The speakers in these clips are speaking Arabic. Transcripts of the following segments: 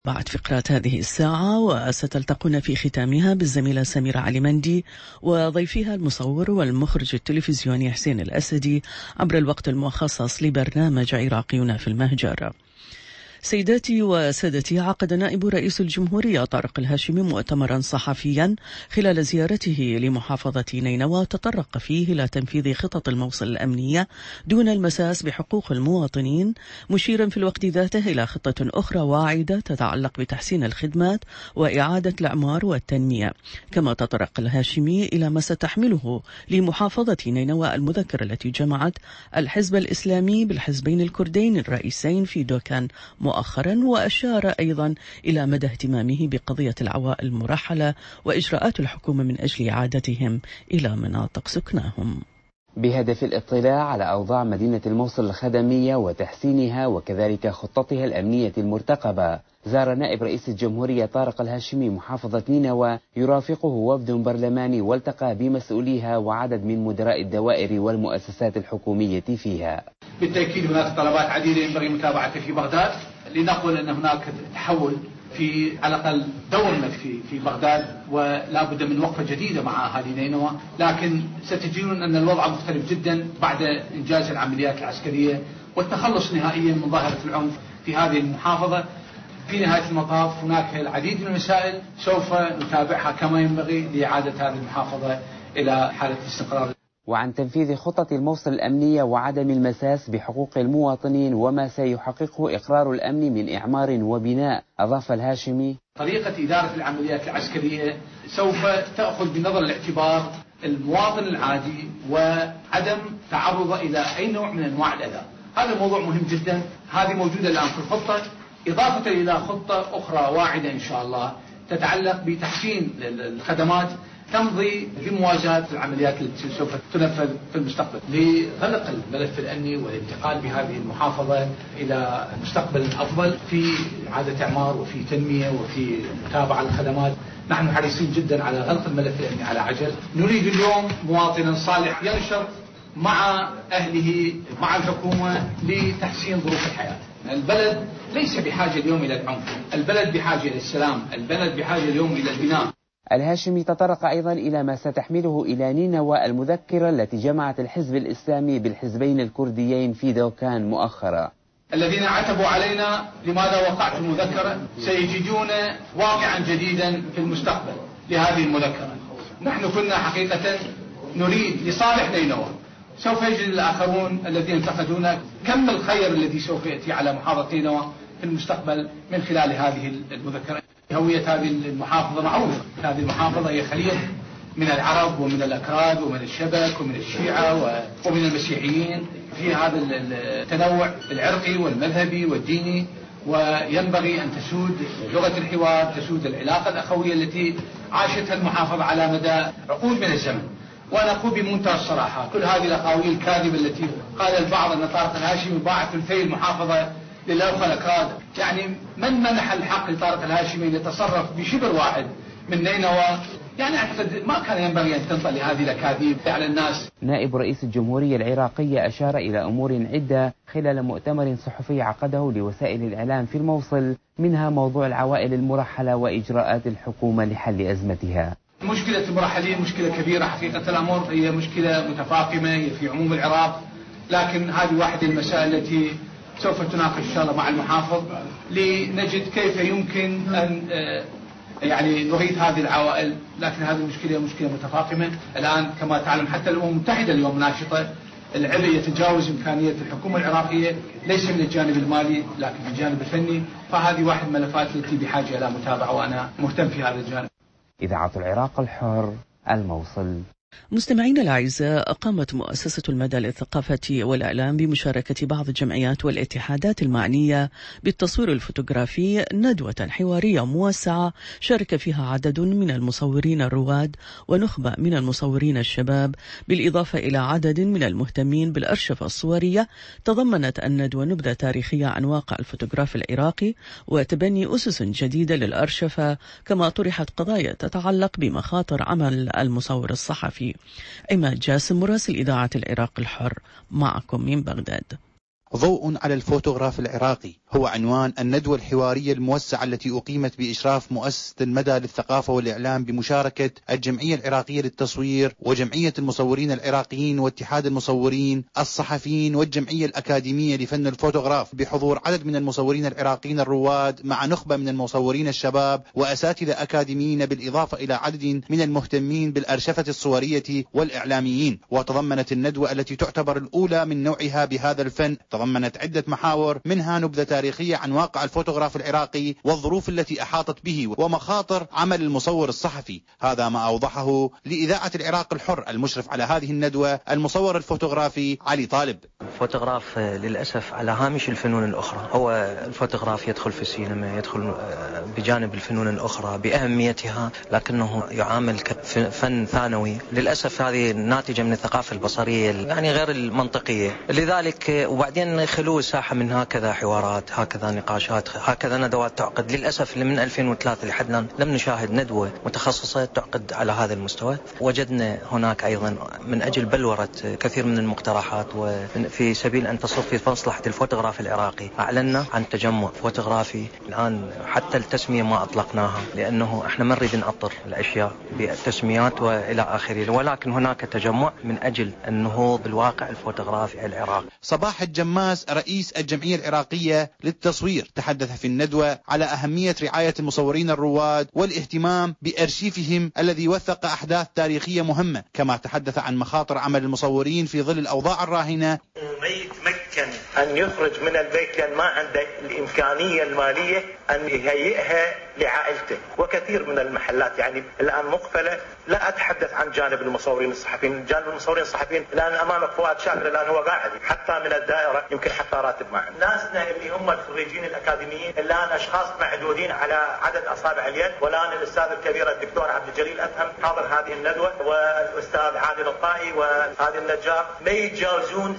بعد فقرات هذه الساعة، وستلتقون في ختامها بالزميلة سميرة علي مندي وضيفها المصور والمخرج التلفزيوني حسين الأسدي عبر الوقت المخصص لبرنامج عراقيون في المهجر. سيداتي وسادتي، عقد نائب رئيس الجمهورية طارق الهاشمي مؤتمرا صحفيا خلال زيارته لمحافظة نينوى تطرق فيه إلى تنفيذ خطط الموصل الأمنية دون المساس بحقوق المواطنين، مشيرا في الوقت ذاته إلى خطة أخرى واعدة تتعلق بتحسين الخدمات وإعادة الإعمار والتنمية. كما تطرق الهاشمي إلى ما ستحمله لمحافظة نينوى المذكرة التي جمعت الحزب الإسلامي بالحزبين الكردين الرئيسين في دوكان مؤخرا، وأشار أيضا إلى مدى اهتمامه بقضية العوائل المرحلة وإجراءات الحكومة من أجل إعادتهم إلى مناطق سكناهم. بهدف الاطلاع على أوضاع مدينة الموصل الخدمية وتحسينها وكذلك خطتها الأمنية المرتقبة، زار نائب رئيس الجمهورية طارق الهاشمي محافظة نينوى يرافقه وفد برلماني، والتقى بمسؤوليها وعدد من مدراء الدوائر والمؤسسات الحكومية فيها. بالتأكيد هناك طلبات عديدة ينبغي متابعتها في بغداد، لنقل أن هناك تحول في على الأقل دور في بغداد، ولا بد من وقفة جديدة مع أهالي نينوى. لكن ستجدون أن الوضع مختلف جدا بعد إنجاز العمليات العسكرية والتخلص نهائيا من ظاهرة العنف في هذه المحافظة. في نهاية المطاف هناك العديد من المسائل سوف نتابعها كما ينبغي لإعادة هذه المحافظة إلى حالة الاستقرار. وعن تنفيذ خطة الموصل الأمنية وعدم المساس بحقوق المواطنين وما سيحققه إقرار الأمن من إعمار وبناء، أضاف الهاشمي: طريقة إدارة العمليات العسكرية سوف تأخذ بنظر الاعتبار المواطن العادي وعدم تعرضه إلى أي نوع من أنواع الأذى. هذا موضوع مهم جدا، هذه موجودة الآن في الخطة، إضافة إلى خطة أخرى واعدة إن شاء الله تتعلق بتحسين الخدمات تمضي بموازاة العمليات التي سوف تنفذ في المستقبل لغلق الملف الأمني والانتقال بهذه المحافظة إلى مستقبل أفضل في إعادة إعمار وفي تنمية وفي متابعة الخدمات. نحن حريصين جدا على غلق الملف الأمني على عجل. نريد اليوم مواطنا صالح ينشر مع أهله مع الحكومة لتحسين ظروف الحياة. البلد ليس بحاجة اليوم إلى العنف، البلد بحاجة إلى السلام، البلد بحاجة اليوم إلى البناء. الهاشمي تطرق أيضا إلى ما ستحمله إلى نينوى المذكرة التي جمعت الحزب الإسلامي بالحزبين الكرديين في دوكان مؤخرا. الذين عتبوا علينا لماذا وقعت المذكرة سيجدون واقعا جديدا في المستقبل لهذه المذكرة. نحن كنا حقيقة نريد لصالح نينوى، سوف يجد الآخرون الذين انتقدونا كم الخير الذي سوف يأتي على محافظة نينوى في المستقبل من خلال هذه المذكرة. هوية هذه المحافظة معروفة، هذه المحافظة هي خليط من العرب ومن الأكراد ومن الشبك ومن الشيعة ومن المسيحيين، في هذا التنوع العرقي والمذهبي والديني، وينبغي أن تسود لغة الحوار، تسود العلاقة الأخوية التي عاشتها المحافظة على مدى عقود من الزمن. وأنا أقول بمنتهى الصراحة كل هذه الأقاويل الكاذبة التي قال البعض أن طارق الهاشمي باع ثلثي المحافظة للأخوة الأكراد، يعني من منح الحق لطارق الهاشمي يتصرف بشبر واحد من نينوى؟ يعني أعتقد ما كان ينبغي أن تنطلي هذه الأكاذيب على الناس. نائب رئيس الجمهورية العراقية أشار إلى أمور عدة خلال مؤتمر صحفي عقده لوسائل الإعلام في الموصل، منها موضوع العوائل المرحلة وإجراءات الحكومة لحل أزمتها. مشكلة المرحلين مشكلة كبيرة حقيقة الأمر، هي مشكلة متفاقمة هي في عموم العراق، لكن هذه واحدة من المسائل التي سوف تناقش إن شاء الله مع المحافظ لنجد كيف يمكن أن يعني نغيث هذه العوائل. لكن هذه المشكلة مشكلة متفاقمة الآن كما تعلم، حتى الأمم المتحدة اليوم ناشطة، العبء يتجاوز إمكانية الحكومة العراقية ليس من الجانب المالي لكن من الجانب الفني، فهذه واحد من الملفات التي بحاجة إلى متابعة وأنا مهتم في هذا الجانب. إذاعة العراق الحر، الموصل. مستمعينا الأعزاء، قامت مؤسسة المدى للثقافة والإعلام بمشاركة بعض الجمعيات والاتحادات المعنية بالتصوير الفوتوغرافي ندوة حوارية موسعة شارك فيها عدد من المصورين الرواد ونخبة من المصورين الشباب، بالإضافة إلى عدد من المهتمين بالأرشفة الصورية. تضمنت الندوة نبذة تاريخية عن واقع الفوتوغراف العراقي وتبني أسس جديدة للأرشفة، كما طرحت قضايا تتعلق بمخاطر عمل المصور الصحفي. عماد جاسم مراسل إذاعة العراق الحر معكم من بغداد. ضوء على الفوتوغراف العراقي هو عنوان الندوة الحوارية الموسعة التي أقيمت بإشراف مؤسسة المدى للثقافة والإعلام بمشاركة الجمعية العراقية للتصوير وجمعية المصورين العراقيين واتحاد المصورين الصحفيين والجمعية الأكاديمية لفن الفوتوغراف، بحضور عدد من المصورين العراقيين الرواد مع نخبة من المصورين الشباب وأساتذة أكاديميين، بالإضافة إلى عدد من المهتمين بالأرشفة الصورية والإعلاميين. وتضمنت الندوة التي تعتبر الأولى من نوعها بهذا الفن تضمنت عدة محاور، منها نبذة تاريخية عن واقع الفوتوغراف العراقي والظروف التي أحاطت به ومخاطر عمل المصور الصحفي. هذا ما أوضحه لإذاعة العراق الحر المشرف على هذه الندوة المصور الفوتوغرافي علي طالب. الفوتوغراف للأسف على هامش الفنون الأخرى. هو الفوتوغراف يدخل في السينما، يدخل بجانب الفنون الأخرى بأهميتها، لكنه يعامل كفن ثانوي. للأسف هذه ناتجة من الثقافة البصرية يعني غير المنطقية. لذلك وبعدين خلو ساحة من هكذا حوارات، هكذا نقاشات، هكذا ندوات تعقد. للأسف من 2003 لحد الآن لم نشاهد ندوة متخصصة تعقد على هذا المستوى. وجدنا هناك أيضا من أجل بلورة كثير من المقترحات وفي سبيل أن تصب في مصلحة الفوتوغراف العراقي أعلنا عن تجمع فوتوغرافي. الآن حتى التسمية ما أطلقناها لأنه احنا ما نريد نعطر الأشياء بالتسميات وإلى آخره، ولكن هناك تجمع من أجل النهوض بالواقع الفوتوغرافي العراقي. صباح الجماس رئيس الجمعية العراقية للتصوير تحدث في الندوة على أهمية رعاية المصورين الرواد والاهتمام بأرشيفهم الذي وثق أحداث تاريخية مهمة، كما تحدث عن مخاطر عمل المصورين في ظل الأوضاع الراهنة. ما يتمكن أن يخرج من البيت لأن ما عنده الإمكانية المالية أن يهيئها لعائلته، وكثير من المحلات يعني الآن مقفلة. لا أتحدث عن جانب المصورين الصحفيين، جانب المصورين الصحفيين الآن أمامك فؤاد شاكر الآن هو قاعد حتى من الدائرة يمكن حتى راتب معه. ناسنا اللي هم الخريجين الأكاديميين الآن أشخاص معدودين على عدد أصابع اليد. والآن الأستاذ الكبير الدكتور عبد الجليل أفهم حاضر هذه الندوة، والأستاذ عادل الطائي وهذه النجار، ما يتجاوزون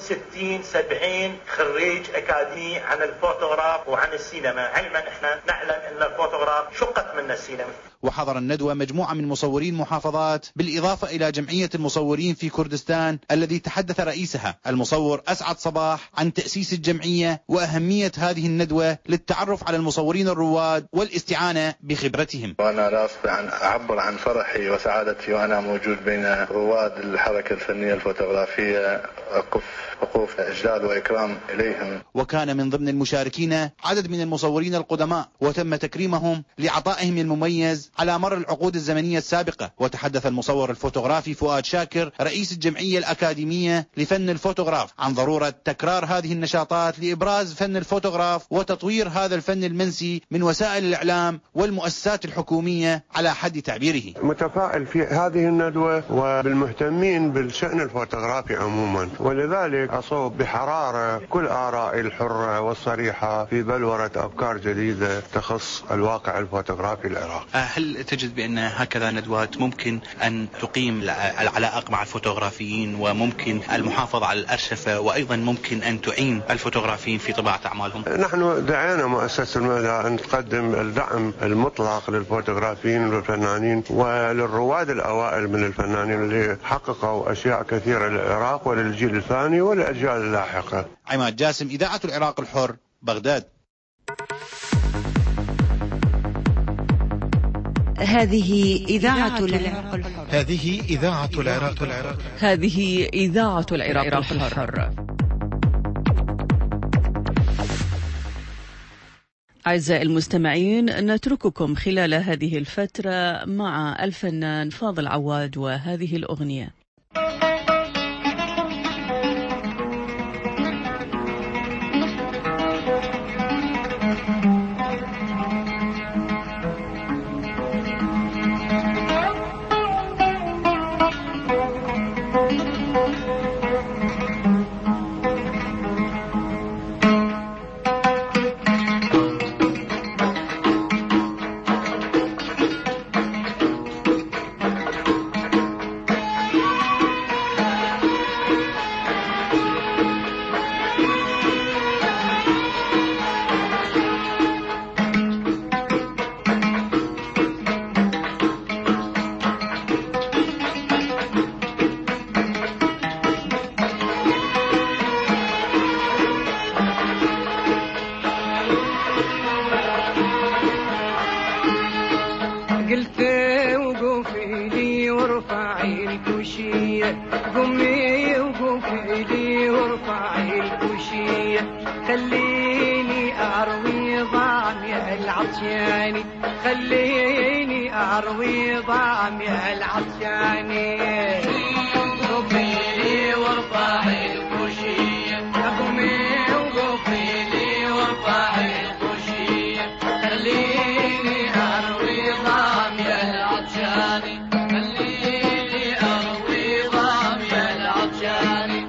60-70 خريج أكاديمي عن الفوتوغراف وعن السينما، علما احنا نعلم أن الفوتوغراف شقت من السينما. وحضر الندوة مجموعة من مصورين محافظات بالإضافة إلى جمعية المصورين في كردستان الذي تحدث رئيسها المصور أسعد صباح عن تأسيس الجمعية وأهمية هذه الندوة للتعرف على المصورين الرواد والاستعانة بخبرتهم. وأنا لا أستطيع أن أعبر عن فرحي وسعادتي وأنا موجود بين رواد الحركة الفنية الفوتوغرافية، أقف وقوف إجلال وإكرام إليهم. وكان من ضمن المشاركين عدد من المصورين القدماء وتم تكريمهم لعطائهم المميز على مر العقود الزمنية السابقة. وتحدث المصور الفوتوغرافي فؤاد شاكر رئيس الجمعية الأكاديمية لفن الفوتوغراف عن ضرورة تكرار هذه النشاطات لإبراز فن الفوتوغراف وتطوير هذا الفن المنسي من وسائل الإعلام والمؤسسات الحكومية على حد تعبيره. متفائل في هذه الندوة وبالمهتمين بالشأن الفوتوغرافي عموما، ولذلك أصوب بحرارة كل آرائي الحرة والصريحة في بلورة أفكار جديدة تخص الواقع الفوتوغرافي العراقي. هل تجد بأن هكذا ندوات ممكن أن تقيم العلاقة مع الفوتوغرافيين وممكن المحافظة على الأرشفة وأيضا ممكن أن تعين الفوتوغرافيين في طباعة أعمالهم؟ نحن دعينا مؤسسة المدى أن تقدم الدعم المطلق للفوتوغرافيين والفنانين وللرواد الأوائل من الفنانين اللي حققوا أشياء كثيرة للعراق وللجيل الثاني والأجيال اللاحقة. عماد جاسم، إذاعة العراق الحر، بغداد. هذه إذاعة العراق الحر. هذه إذاعة العراق الحر. هذه إذاعة العراق الحر. أعزائي المستمعين، نترككم خلال هذه الفترة مع الفنان فاضل عواد وهذه الأغنية. وارفعي الكوشية، قومي وقوفي لي وارفعي الكوشية، خليني أروي ضامي العطشاني، خليني أروي ضامي العطشاني. قومي لي وارفعي الكوشية، قومي وقوفي لي وارفعي الكوشية، خليني أروي ضامي العطشاني، خليني أروي ضامي العطشاني.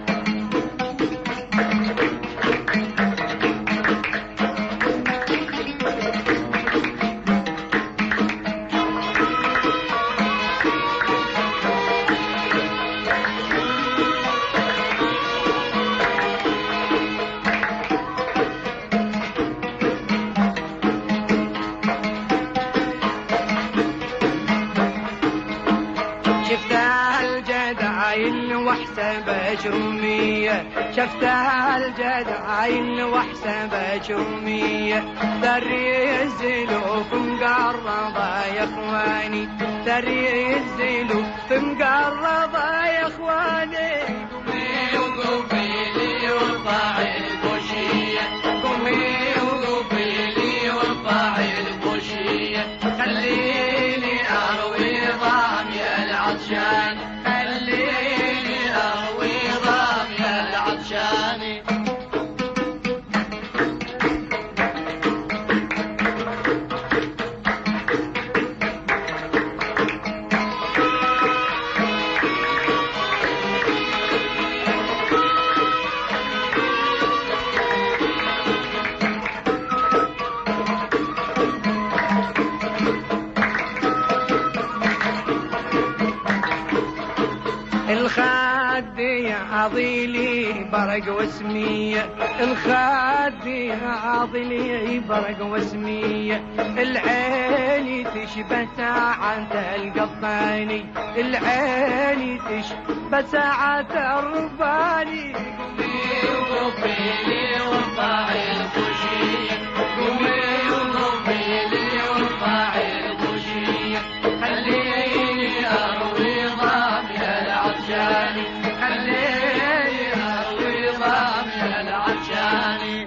بجرومية، شفتها الجدعين وحسب جرومية، دري الزلوف مقربة يا اخواني، دري الزلوف مقربة يا اخواني. قومي وقوفي لي وارفعي الكوشية، قومي وقوفي لي وارفعي الكوشية، خليني اروي ضامي العطشان، خليني أروي ضامي العطشاني. الخادي عضيلي برق واسمية، الخادي عضيلي برق واسمية، العيني تشبه ساعة القطاني، العيني تشبه ساعة الرباني. قومي وقوفي لي وارفعي الكوشية، قومي وقوفي لي وارفعي الكوشية، خليني أروي ضامي العطشاني، خليني أروي ضامي العطشاني.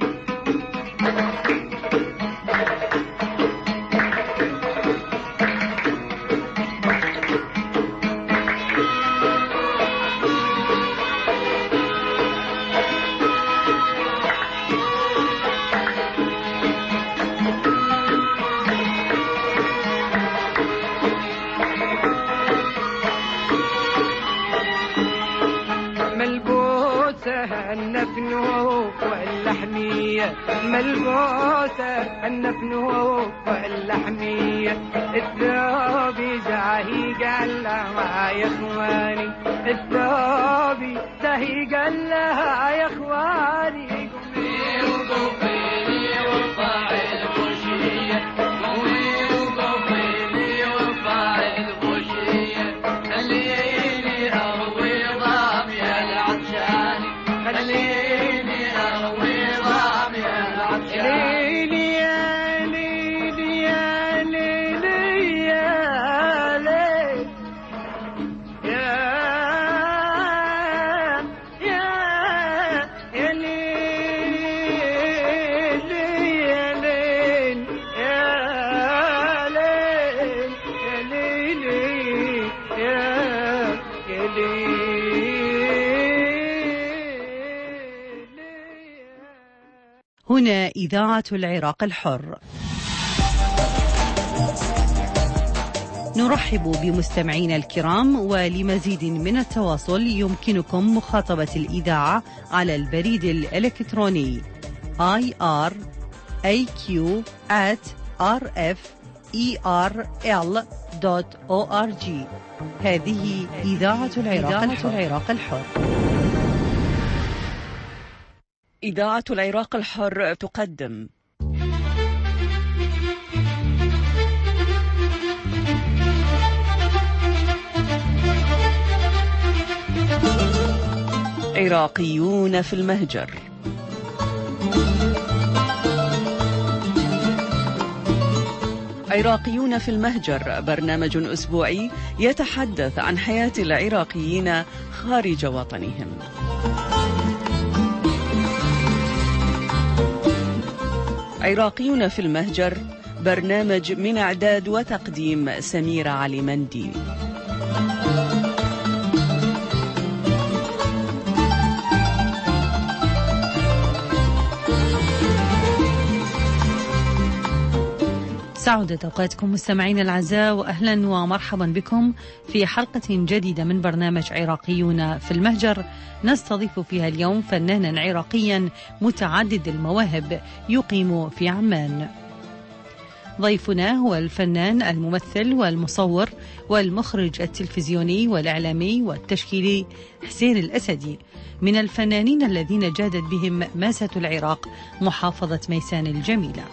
النفنوف واللحمية، ملبوسة النفنوف واللحمية، الثوب زاهي قال لها يا اخواني، الثوب زاهي قال لها يا اخواني. قومي وقوفي لي وارفعي الكوشية، قومي وقوفي لي وارفعي الكوشية، خليني أروي ضامي العطشاني، خليني أروي ضامي العطشاني. ليلي يا ليلي يا ليلي يا ليل يا يا ليل يا ليل يا ليل يا ليل يا ليل. هنا إذاعة العراق الحر. نرحب بمستمعينا الكرام، ولمزيد من التواصل يمكنكم مخاطبة الإذاعة على البريد الإلكتروني iraq@rferl.org. هذه إذاعة العراق الحر. إذاعة العراق الحر تقدم عراقيون في المهجر. عراقيون في المهجر، برنامج أسبوعي يتحدث عن حياة العراقيين خارج وطنهم. عراقيون في المهجر، برنامج من إعداد وتقديم سميرة عليمندي. سعودت أوقاتكم مستمعين الأعزاء، وأهلا ومرحبا بكم في حلقة جديدة من برنامج عراقيون في المهجر، نستضيف فيها اليوم فنانا عراقيا متعدد المواهب يقيم في عمان. ضيفنا هو الفنان الممثل والمصور والمخرج التلفزيوني والإعلامي والتشكيلي حسين الأسدي، من الفنانين الذين جادت بهم ماسة العراق محافظة ميسان الجميلة.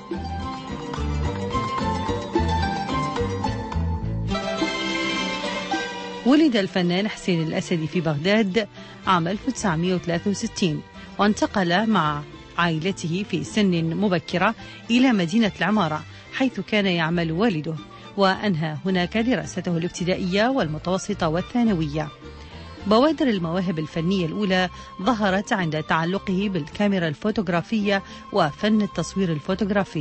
ولد الفنان حسين الأسدي في بغداد عام 1963، وانتقل مع عائلته في سن مبكرة إلى مدينة العمارة حيث كان يعمل والده، وأنهى هناك دراسته الابتدائية والمتوسطة والثانوية. بوادر المواهب الفنية الأولى ظهرت عند تعلقه بالكاميرا الفوتوغرافية وفن التصوير الفوتوغرافي.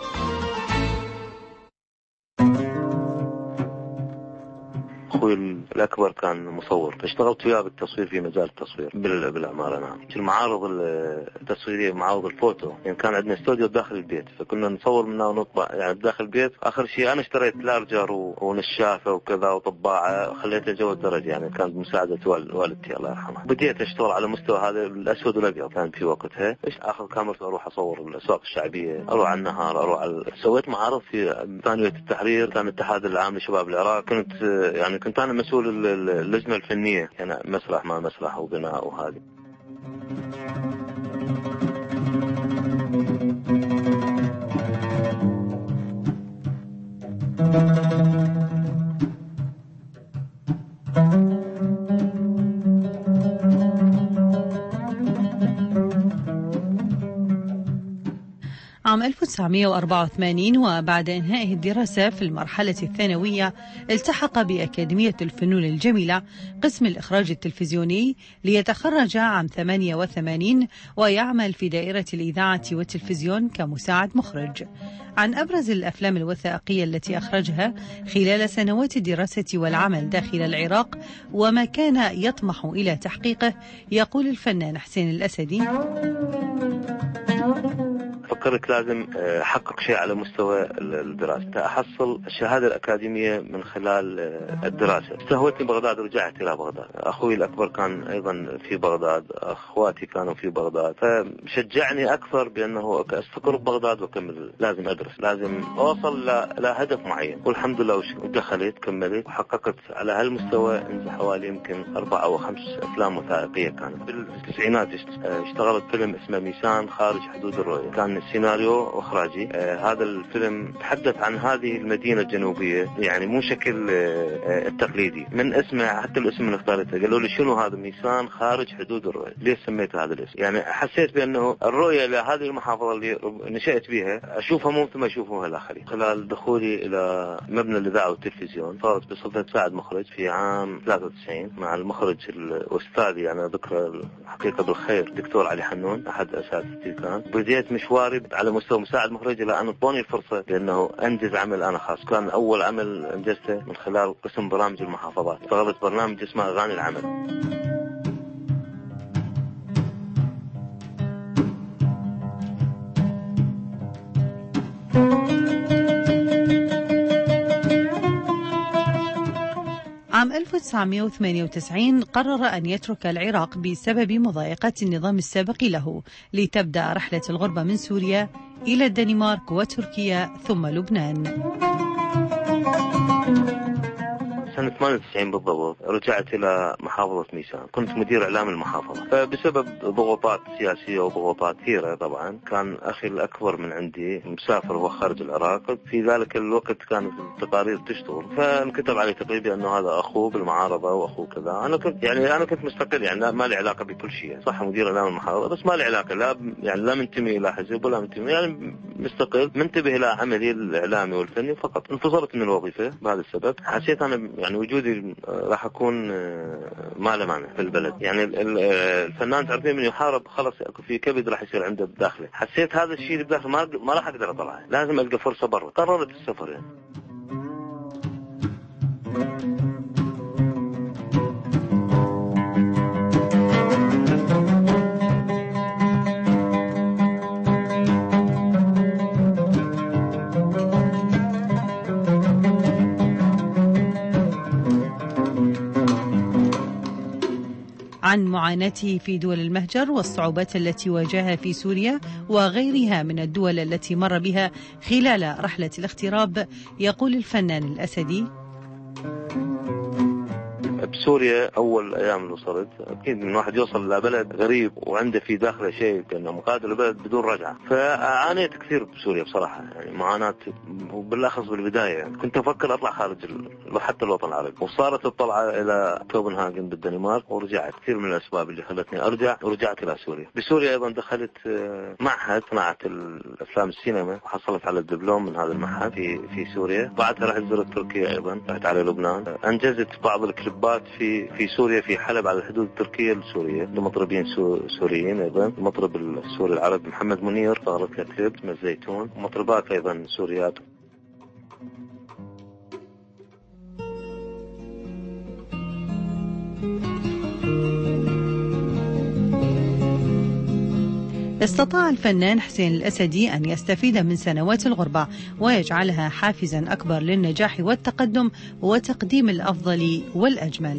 أخوي الأكبر كان مصور، فاشتغلت وياه بالتصوير في مجال التصوير بالعمارة. نعم، في المعارض التصويرية، معارض الفوتو، يعني كان عندنا استوديو داخل البيت، فكنا نصور منه ونطبع يعني داخل البيت. آخر شيء أنا اشتريت لارجر ونشافة وكذا وطباعة، وخليته جو الدرجة، يعني كانت بمساعدة والدتي الله يرحمها. بديت أشتغل على مستوى هذا الأسود والأبيض كان في وقتها. آخر كاميرا أروح أصور الأسواق الشعبية، أروح على النهار، سويت معارض في ثانوية التحرير، كان الاتحاد العام لشباب العراق. كنت أنا مسؤول اللجنة الفنية، يعني مسرح ما مسرح وبناء وهذه. عام 1984 وبعد إنهائه الدراسة في المرحلة الثانوية التحق بأكاديمية الفنون الجميلة قسم الإخراج التلفزيوني ليتخرج عام 88 ويعمل في دائرة الإذاعة والتلفزيون كمساعد مخرج. عن أبرز الأفلام الوثائقية التي أخرجها خلال سنوات الدراسة والعمل داخل العراق وما كان يطمح إلى تحقيقه، يقول الفنان حسين الأسدي: فكرت لازم أحقق شيء على مستوى الدراسة، أحصل الشهادة الأكاديمية من خلال الدراسة. استهوتني بغداد، رجعت إلى بغداد. أخوي الأكبر كان أيضا في بغداد، أخواتي كانوا في بغداد، فشجعني أكثر بأنه أستقر ببغداد وأكمل. لازم أدرس، لازم أوصل لهدف معين، والحمد لله دخلت كملت وحققت على هالمستوى. حوالي يمكن 4 أو 5 أفلام وثائقية كانت. بالتسعينات اشتغلت فيلم اسمه ميسان خارج حدود الرؤية، كان السيناريو واخراجي. هذا الفيلم تحدث عن هذه المدينة الجنوبية، يعني مو شكل التقليدي. من اسمه، حتى الاسم اللي اختارته قالوا لي شنو هذا ميسان خارج حدود الرؤية، ليش سميت هذا الاسم؟ يعني حسيت بأنه الرؤية لهذه المحافظة اللي نشأت بها أشوفها مو مثل ما يشوفوها الآخرين. خلال دخولي إلى مبنى الإذاعة والتلفزيون صارت بصفة مساعد مخرج في عام 93 مع المخرج الأستاذي، يعني ذكر الحقيقة بالخير، دكتور علي حنون، أحد أساتذتي كان. بديت مشواري على مستوى مساعد مخرج إلى أن أعطوني الفرصة بأنه أنجز عمل أنا خاص. كان أول عمل أنجزته من خلال قسم برامج المحافظات، اشتغلت برنامج اسمه أغاني العمل. عام 1998 قرر أن يترك العراق بسبب مضايقة النظام السابق له، لتبدأ رحلة الغربة من سوريا إلى الدنمارك وتركيا ثم لبنان. سنة 98 بالضبط رجعت إلى محافظة ميسان، كنت مدير إعلام المحافظة. فبسبب ضغوطات سياسية وضغوطات كثيرة طبعا كان أخي الأكبر من عندي مسافر وهو خارج العراق، في ذلك الوقت كانت التقارير تشتغل، فانكتب علي تقريبا أنه هذا أخوه بالمعارضة وأخوه كذا. أنا كنت مستقل، يعني ما لي علاقة بكل شيء، صح مدير إعلام المحافظة بس ما لي علاقة، لا منتمي إلى حزب ولا منتمي، يعني مستقل منتبه إلى عملي الإعلامي والفني فقط. انفصلت من الوظيفة بهذا السبب، حسيت أنا يعني وجودي راح أكون ما له معنى في البلد. يعني الفنان تعرفين من يحارب خلص في كبد راح يصير عنده بداخله، حسيت هذا الشيء بداخله ما راح أقدر أطلعه، لازم ألقى فرصة برا. قررت السفر يعني. عن معاناته في دول المهجر والصعوبات التي واجهها في سوريا وغيرها من الدول التي مر بها خلال رحلة الاغتراب، يقول الفنان الأسدي: بسوريا أول أيام اللي وصلت أكيد من واحد يوصل لبلد غريب وعنده في داخله شيء كأنه مقادر البلد بدون رجعة، فعانيت كثير بسوريا بصراحة، يعني معاناة وبالأخص بالبداية. يعني كنت أفكر أطلع خارج حتى الوطن العربي، وصارت الطلعة إلى كوبنهاجن بالدنمارك ورجعت. كثير من الأسباب اللي خلتني أرجع ورجعت إلى سوريا. بسوريا أيضا دخلت معهد صناعة الأفلام السينما وحصلت على الدبلوم من هذا المعهد في سوريا. بعدها رحت زرت تركيا، أيضا رحت على لبنان، أنجزت بعض الكليبات في سوريا في حلب على الحدود التركية السورية لمطربين سوريين. أيضا المطرب السوري العربي محمد منير صارت له كليب اسمه الزيتون، ومطربات أيضا سوريات. استطاع الفنان حسين الأسدي أن يستفيد من سنوات الغربة ويجعلها حافزا أكبر للنجاح والتقدم وتقديم الأفضل والأجمل.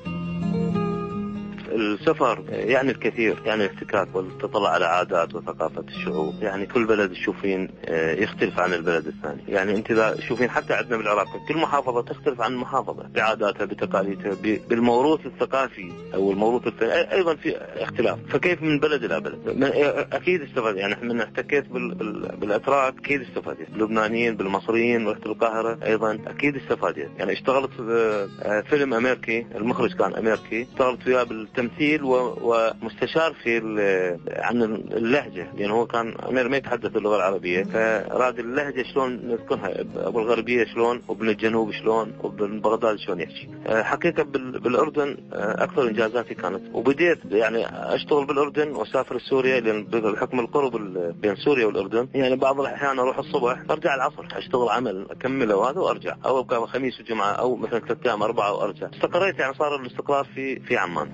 السفر يعني الكثير، يعني الاحتكاك والتطلع على عادات وثقافة الشعوب. يعني كل بلد تشوفين يختلف عن البلد الثاني. يعني انت اذا تشوفين حتى عندنا بالعراق كل محافظة تختلف عن محافظة بعاداتها بتقاليدها بالموروث الثقافي او الموروث الفني ايضا في اختلاف. فكيف من بلد الى بلد؟ اكيد استفاد. يعني من احتكيت بالاتراك اكيد استفادت، باللبنانيين بالمصريين، رحت القاهرة ايضا اكيد استفادت. يعني اشتغلت فيلم امريكي، المخرج كان امريكي، اشتغلت وياه بالتمثيل ومستشار في عن اللهجة، لأنه هو كان أمير ما يتحدث اللغة العربية، فراد اللهجة شلون نذكرها، أبو الغربية شلون، وابن الجنوب شلون، وابن بغداد شلون يحكي. حقيقة بالأردن أكثر إنجازاتي كانت، وبديت يعني أشتغل بالأردن وأسافر سوريا، لأن بحكم القرب بين سوريا والأردن يعني بعض الأحيان أروح الصبح أرجع العصر أشتغل عمل أكمله وهذا وأرجع، أو أبقى خميس وجمعة أو مثلا 3 أيام 4 وأرجع. استقريت، يعني صار الاستقرار في عمان.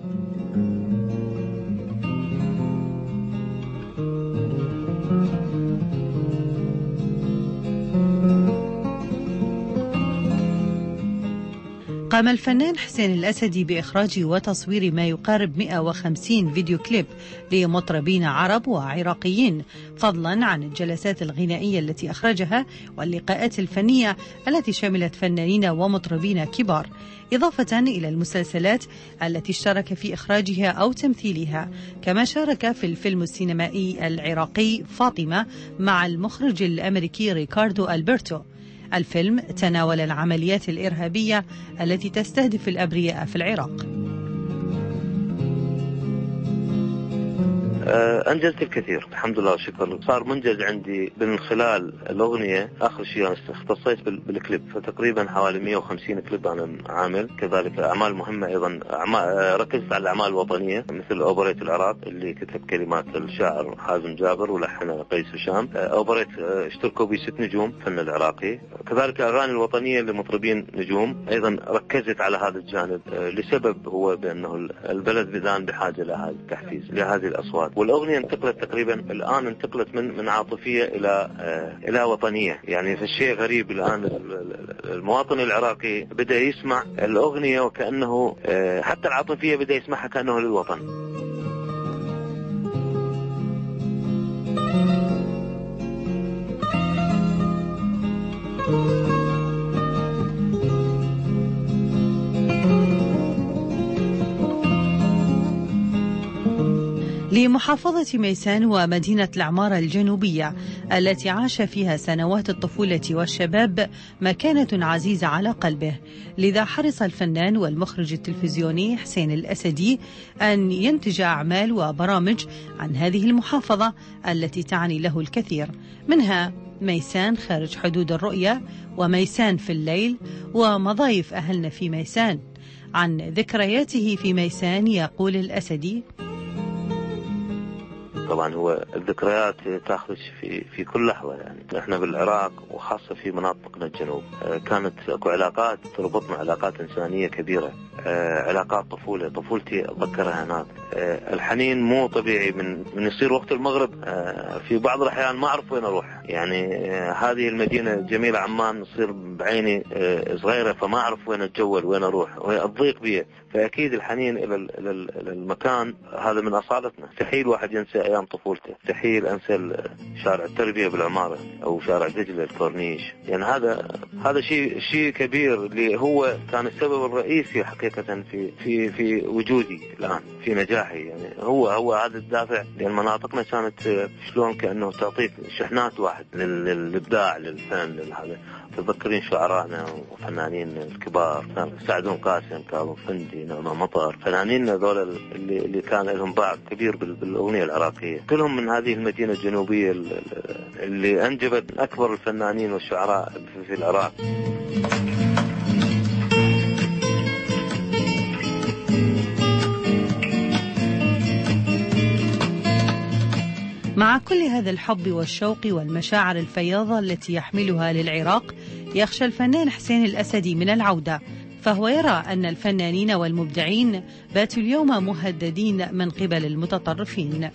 قام الفنان حسين الأسدي بإخراج وتصوير ما يقارب 150 فيديو كليب لمطربين عرب وعراقيين، فضلا عن الجلسات الغنائية التي أخرجها واللقاءات الفنية التي شملت فنانين ومطربين كبار، إضافة إلى المسلسلات التي اشترك في إخراجها أو تمثيلها، كما شارك في الفيلم السينمائي العراقي فاطمة مع المخرج الأمريكي ريكاردو ألبرتو. الفيلم تناول العمليات الإرهابية التي تستهدف الأبرياء في العراق. أنجزت الكثير الحمد لله والشكر. صار منجز عندي من خلال الأغنية. آخر شيء أنا اختصيت بالكليب، فتقريبا حوالي 150 كليب أنا عامل. كذلك أعمال مهمة أيضا، ركزت على الأعمال الوطنية مثل أوبريت العراق اللي كتب كلمات الشاعر حازم جابر ولحن قيس هشام. أوبريت اشتركوا به 6 نجوم فن العراقي. كذلك أغاني الوطنية لمطربين نجوم أيضا ركزت على هذا الجانب، لسبب هو بأنه البلد الآن بحاجة لهذا التحفيز لهذه الأصوات. والأغنية انتقلت تقريبا الآن انتقلت من عاطفية إلى وطنية. يعني فالشيء غريب الآن المواطن العراقي بدأ يسمع الأغنية وكأنه حتى العاطفية بدأ يسمعها كأنه للوطن. لمحافظة ميسان ومدينة العمارة الجنوبية التي عاش فيها سنوات الطفولة والشباب مكانة عزيزة على قلبه. لذا حرص الفنان والمخرج التلفزيوني حسين الأسدي أن ينتج أعمال وبرامج عن هذه المحافظة التي تعني له الكثير، منها ميسان خارج حدود الرؤية، وميسان في الليل، ومضايف أهلنا في ميسان. عن ذكرياته في ميسان يقول الأسدي: طبعا هو الذكريات تاخذ في كل لحظة. يعني احنا بالعراق وخاصة في مناطقنا الجنوب كانت اكو علاقات تربطنا، علاقات إنسانية كبيرة، علاقات طفولتي أتذكرها هناك. الحنين مو طبيعي من يصير وقت المغرب في بعض الأحيان ما أعرف وين أروح. يعني هذه المدينة الجميلة عمان تصير بعيني صغيرة، فما أعرف وين أتجول وين أروح، وأضيق بيه. فأكيد الحنين إلى المكان هذا من أصالتنا. مستحيل واحد ينسى أيام طفولته، مستحيل أنسى شارع التربية بالعمارة أو شارع دجلة الكورنيش. يعني هذا شيء كبير اللي هو كان السبب الرئيسي حقيقة في وجودي الآن، في نجاحي. يعني هو هذا الدافع، لأن مناطقنا كانت شلون كأنه تعطيك شحنات واحد للإبداع للفن لهذا. تذكرين شعراءنا وفنانين الكبار، سعدون قاسم، كاظم فندي، نعمة مطر، فنانين هذول اللي كان لهم باع كبير بالأغنية العراقية، كلهم من هذه المدينة الجنوبية اللي أنجبت أكبر الفنانين والشعراء في العراق. مع كل هذا الحب والشوق والمشاعر الفياضة التي يحملها للعراق، يخشى الفنان حسين الأسدي من العودة، فهو يرى أن الفنانين والمبدعين باتوا اليوم مهددين من قبل المتطرفين.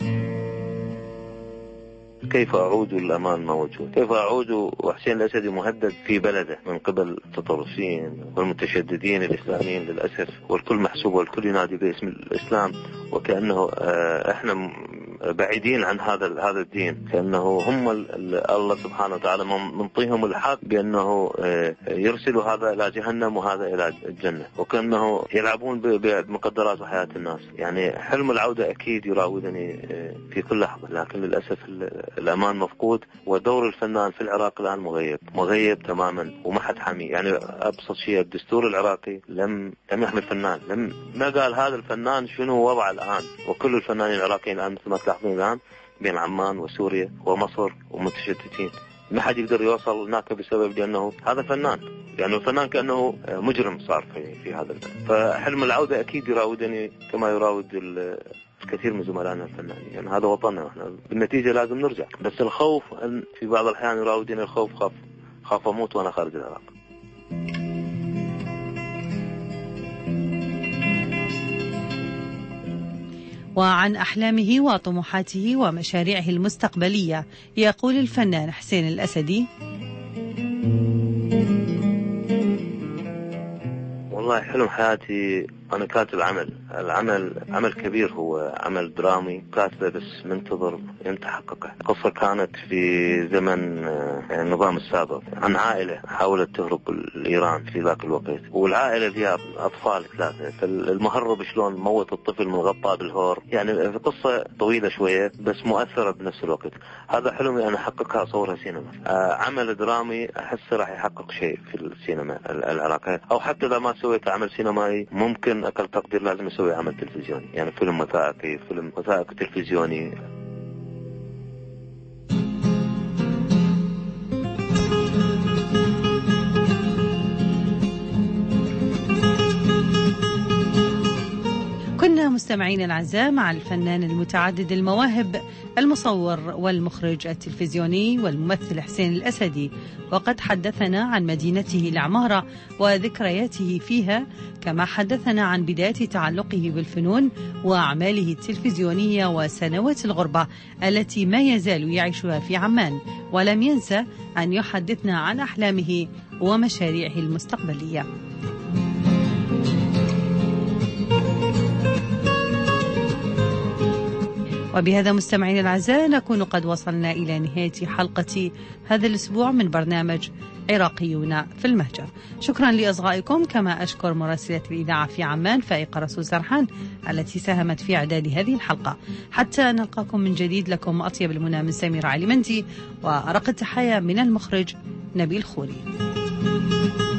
كيف أعود الأمان موجود؟ كيف أعود وحسين الأسدي مهدد في بلده من قبل التطرفين والمتشددين الإسلاميين للأسف، والكل محسوب والكل ينادي باسم الإسلام، وكأنه إحنا بعيدين عن هذا الدين، كأنه هم الله سبحانه وتعالى منطيهم الحق بأنه يرسلوا هذا إلى جهنم وهذا إلى الجنة، وكأنه يلعبون بمقدرات وحياة الناس. يعني حلم العودة أكيد يراودني في كل لحظة، لكن للأسف الأمان مفقود، ودور الفنان في العراق الآن مغيب تماما وما حد حمي. يعني أبسط شيء الدستور العراقي لم يحمي الفنان، ما قال هذا الفنان شنو وضعه الآن. وكل الفنانين العراقيين الآن مثل ما تلاحظون الآن بين عمان وسوريا ومصر ومتشتتين، ما حد يقدر يوصل هناك بسبب لأنه هذا فنان، يعني الفنان كأنه مجرم صار في هذا البلد. فحلم العودة أكيد يراودني كما يراود الكثير من زملائنا الفنانين. يعني هذا وطننا، احنا بالنتيجة لازم نرجع. بس الخوف أن في بعض الأحيان يراودني الخوف، خاف أموت وأنا خارج العراق. وعن أحلامه وطموحاته ومشاريعه المستقبلية يقول الفنان حسين الأسدي: والله حلم حياتي أنا كاتب عمل كبير، هو عمل درامي كاتبه بس منتظر أن تحققه. قصة كانت في زمن النظام السابق عن عائلة حاولت تهرب لإيران في ذاك الوقت، والعائلة فيها أطفال 3، فالمهرب شلون موت الطفل من غطاء بالهور. يعني قصة طويلة شوية بس مؤثرة بنفس الوقت. هذا حلمي أنا أحققها، أصورها سينما. عمل درامي أحس راح يحقق شيء في السينما العراقية، أو حتى إذا ما سويت عمل سينمائي ممكن أقل تقدير لازم يسوي عمل تلفزيوني، يعني فيلم وثائقي تلفزيوني. كنا مستمعين الأعزاء مع الفنان المتعدد المواهب المصور والمخرج التلفزيوني والممثل حسين الأسدي، وقد حدثنا عن مدينته العمارة وذكرياته فيها، كما حدثنا عن بداية تعلقه بالفنون وأعماله التلفزيونية وسنوات الغربة التي ما يزال يعيشها في عمان، ولم ينسى أن يحدثنا عن أحلامه ومشاريعه المستقبلية. وبهذا مستمعين الأعزاء نكون قد وصلنا إلى نهاية حلقة هذا الأسبوع من برنامج عراقيون في المهجر. شكرا لأصغائكم، كما أشكر مراسلة الإذاعة في عمان فائقة رسول سرحان التي ساهمت في إعداد هذه الحلقة. حتى نلقاكم من جديد، لكم أطيب المنى من سميرة علي مندي، وأرق التحايا من المخرج نبيل خوري.